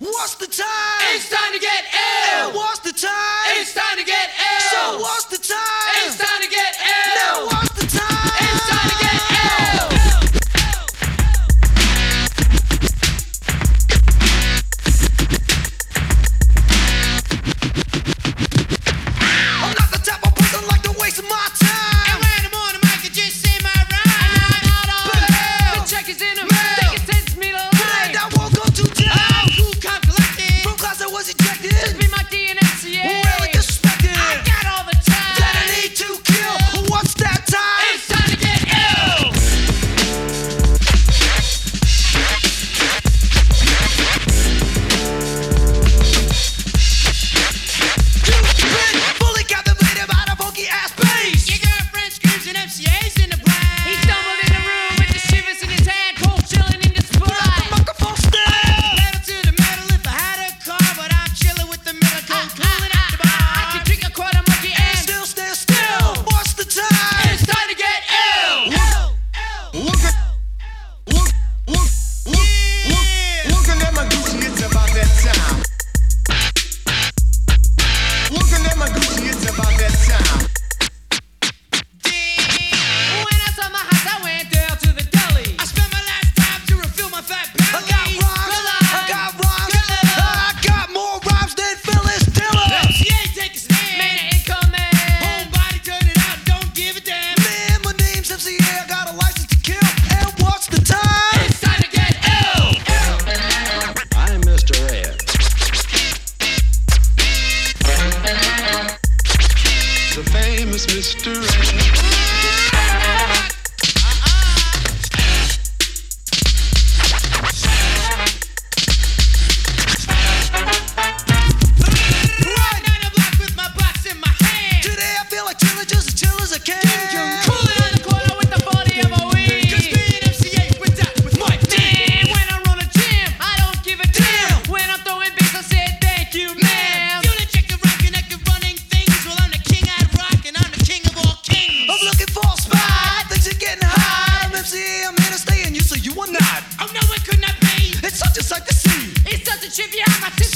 What's the time? It's time to get ill. And what's the time? It's time to get ill. So what's the time? It's time to get ill. Now what's the time? It's time to get ill. I'm not the type of person like to waste my time. And when I'm on the mic, I just say my rhyme. I'm not all Bam. the check is in the Bam. Think it takes me to And life. I won't go too Oh, down. cool, calm, collected. From class I was ejected. Just be my DNFCA. Really disrespected. I got all the time. That I need to kill. What's that time? It's time to get ill. You've been fully captivated by the funky ass bass. Your girlfriend screams and MCA's in the blind. He stumbled in the room with the shivers in his hand, cold chilling in his Put out the spine. microphone stand. Pedal to the metal if I had a car, but I'm chilling with the middle code, cooling at the bar. I could drink a quarter monkey and Still stand still. What's the time? it's time to get ill. Looking at my Gucci, it's about that time. Looking at my Gucci, it's about that time. When I saw my house, I went down to the deli. I spent my last time to refill my fat I belly. got rhymes. I got rhymes. I got more rhymes than Phyllis Diller. MCA, take a stand. Man, incoming. Homebody, turn it out, don't give a damn. Man, my name's MCA. I got a license to kill. And what's the time? It's time to get ill. I'm Mr. Ed. The famous Mr. Ed. Riding down the block with my box in my hand. Today I feel like chilling, just as chill as I can. Cooling on the corner with the 40 of a weed. Cause me and MCA went out with my Man, when I run a gym, I don't give a damn. When I'm throwing bass, I say thank you, ma'am. You the chick that rock connected running things. Well, I'm the king at rock and I'm the king of all kings. I'm looking for a spot. Things are getting hot. I'm MCA. I'm here to stay, and you, so you are not. Oh no, it could not be. It's such a sight to see. It's such a trip, you have my sister